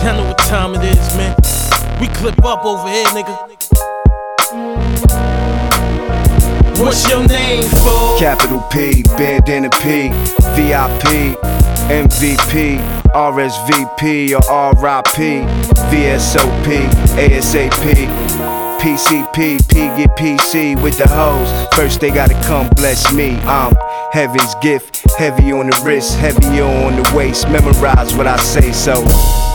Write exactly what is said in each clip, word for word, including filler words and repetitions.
Y'all know what time it is, man. We clip up over here, nigga. What's your name, fool? Capital P, Bandana P, V I P, M V P, R S V P or R I P, V S O P, A S A P, P C P, P get P C with the hoes. First they gotta come bless me. I'm heaven's gift, heavy on the wrist, heavier on the waist. Memorize what I say, so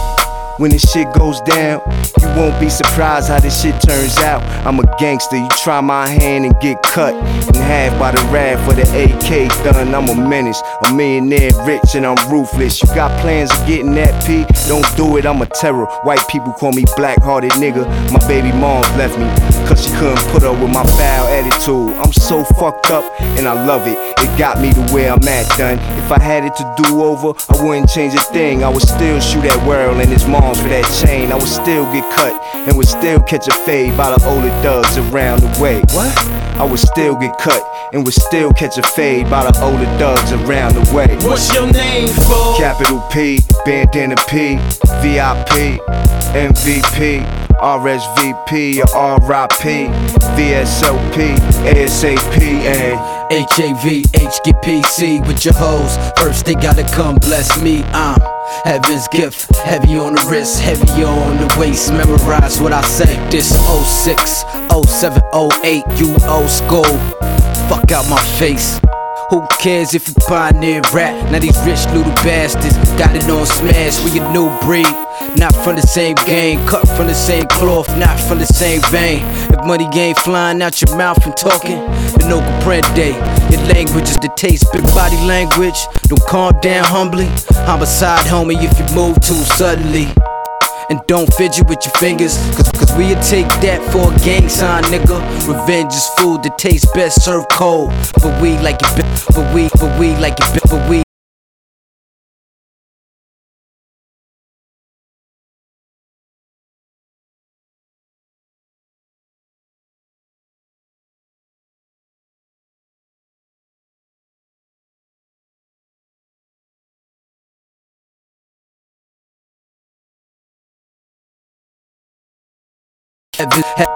when this shit goes down, you won't be surprised how this shit turns out. I'm a gangster, you try my hand and get cut in half by the rap for the A K done. I'm a menace, a millionaire rich and I'm ruthless. You got plans of getting that P? Don't do it, I'm a terror. White people call me black-hearted nigga. My baby mom left me, cause she couldn't put up with my foul attitude. I'm so fucked up and I love it. It got me to where I'm at, done. If I had it to do over, I wouldn't change a thing. I would still shoot at World and his mom for that chain. I would still get cut and would still catch a fade by the older thugs around the way. What? I would still get cut and would still catch a fade by the older thugs around the way. What's your name, fool? Capital P, Bandana P, V I P, M V P, R S V P or R I P, V S O P, A S A P and H A V H get P C with your hoes. First they gotta come bless me. I'm heaven's gift, heavy on the wrist, heavy on the waist. Memorize what I say. This oh six, oh seven, oh eight, you old school. Fuck out my face. Who cares if you pioneer rap? Now these rich little bastards got it on smash. We a new breed, not from the same game, cut from the same cloth, not from the same vein. If money ain't flying out your mouth from talking, then no comprende. Your language is the taste, big body language. Don't calm down humbly. Homicide, homie, if you move too suddenly. And don't fidget with your fingers, cause, cause we'll take that for a gang sign, nigga. Revenge is food that tastes best served cold. But we like it, but we, but we like it, but we have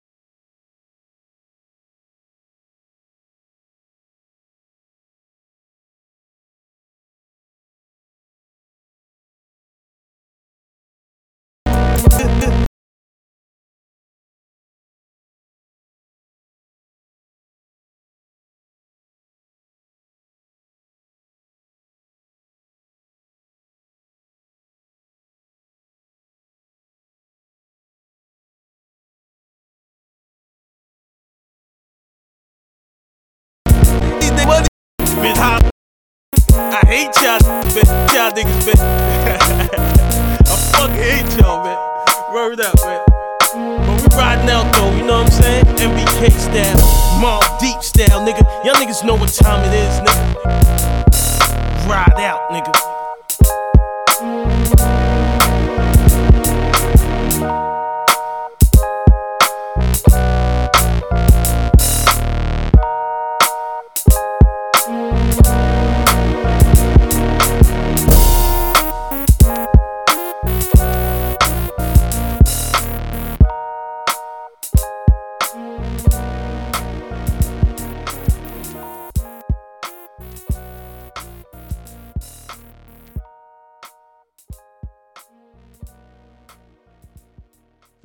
I hate y'all, man. Y'all niggas, man. I fucking hate y'all, man. Word up, man. But we riding out though, you know what I'm saying? M B K style, Mobb Deep style, nigga. Y'all niggas know what time it is, nigga. Ride out, nigga.